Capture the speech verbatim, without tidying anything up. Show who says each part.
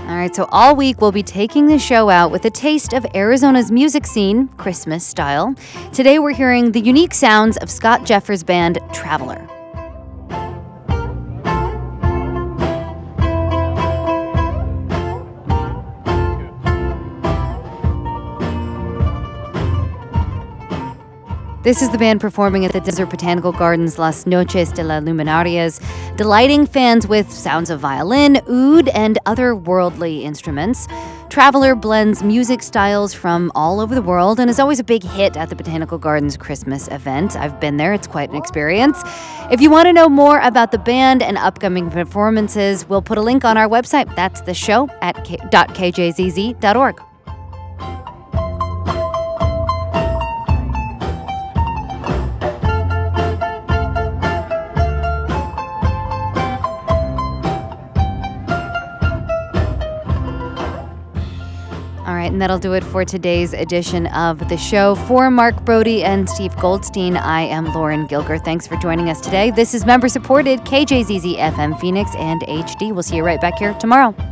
Speaker 1: All right, so all week we'll be taking the show out with a taste of Arizona's music scene, Christmas style. Today we're hearing the unique sounds of Scott Jeffers' band, Traveler. This is the band performing at the Desert Botanical Gardens Las Noches de las Luminarias, delighting fans with sounds of violin, oud, and other worldly instruments. Traveler blends music styles from all over the world and is always a big hit at the Botanical Gardens Christmas event. I've been there. It's quite an experience. If you want to know more about the band and upcoming performances, we'll put a link on our website. That's the show at k- .kjzz dot org. And that'll do it for today's edition of the show. For Mark Brody and Steve Goldstein, I am Lauren Gilger. Thanks for joining us today. This is member-supported K J Z Z F M Phoenix and H D. We'll see you right back here tomorrow.